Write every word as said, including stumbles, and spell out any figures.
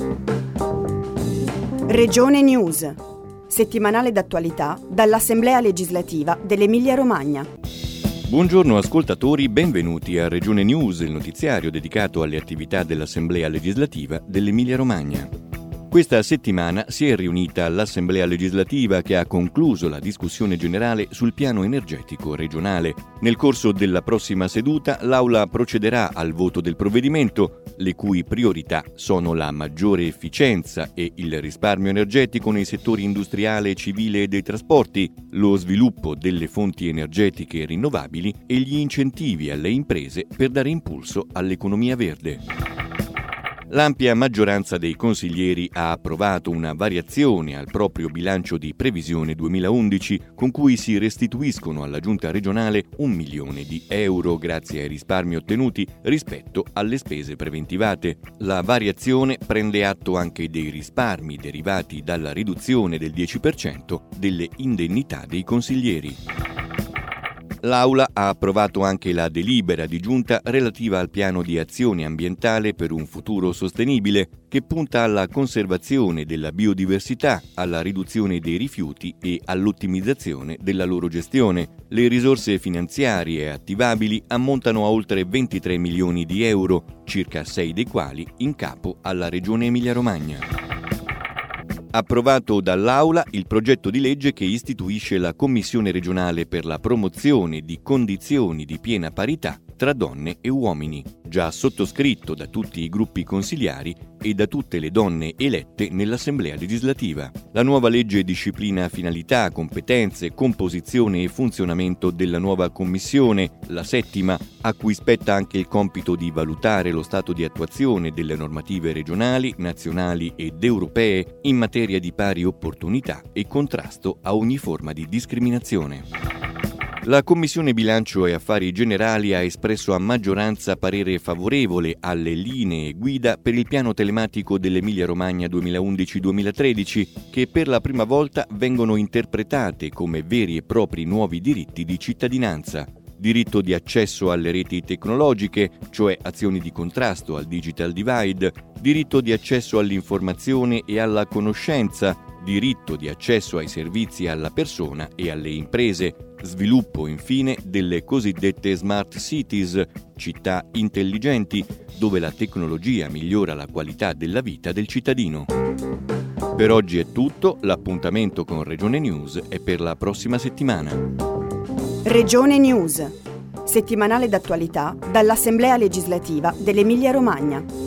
Regione News, settimanale d'attualità dall'Assemblea legislativa dell'Emilia-Romagna. Buongiorno ascoltatori, benvenuti a Regione News, il notiziario dedicato alle attività dell'Assemblea legislativa dell'Emilia-Romagna. Questa settimana si è riunita l'Assemblea legislativa che ha concluso la discussione generale sul piano energetico regionale. Nel corso della prossima seduta l'Aula procederà al voto del provvedimento, le cui priorità sono la maggiore efficienza e il risparmio energetico nei settori industriale, civile e dei trasporti, lo sviluppo delle fonti energetiche rinnovabili e gli incentivi alle imprese per dare impulso all'economia verde. L'ampia maggioranza dei consiglieri ha approvato una variazione al proprio bilancio di previsione duemilaundici con cui si restituiscono alla Giunta regionale un milione di euro grazie ai risparmi ottenuti rispetto alle spese preventivate. La variazione prende atto anche dei risparmi derivati dalla riduzione del dieci per cento delle indennità dei consiglieri. L'Aula ha approvato anche la delibera di giunta relativa al piano di azione ambientale per un futuro sostenibile che punta alla conservazione della biodiversità, alla riduzione dei rifiuti e all'ottimizzazione della loro gestione. Le risorse finanziarie attivabili ammontano a oltre ventitré milioni di euro, circa sei dei quali in capo alla Regione Emilia-Romagna. Approvato dall'Aula il progetto di legge che istituisce la Commissione regionale per la promozione di condizioni di piena parità tra donne e uomini, già sottoscritto da tutti i gruppi consiliari e da tutte le donne elette nell'Assemblea legislativa. La nuova legge disciplina finalità, competenze, composizione e funzionamento della nuova commissione, la settima, a cui spetta anche il compito di valutare lo stato di attuazione delle normative regionali, nazionali ed europee in materia di pari opportunità e contrasto a ogni forma di discriminazione. La Commissione Bilancio e Affari Generali ha espresso a maggioranza parere favorevole alle linee guida per il piano telematico dell'Emilia-Romagna duemilaundici duemilatredici, che per la prima volta vengono interpretate come veri e propri nuovi diritti di cittadinanza. Diritto di accesso alle reti tecnologiche, cioè azioni di contrasto al digital divide, diritto di accesso all'informazione e alla conoscenza, diritto di accesso ai servizi alla persona e alle imprese, sviluppo infine delle cosiddette smart cities, città intelligenti, dove la tecnologia migliora la qualità della vita del cittadino. Per oggi è tutto, l'appuntamento con Regione News è per la prossima settimana. Regione News, settimanale d'attualità dall'Assemblea legislativa dell'Emilia-Romagna.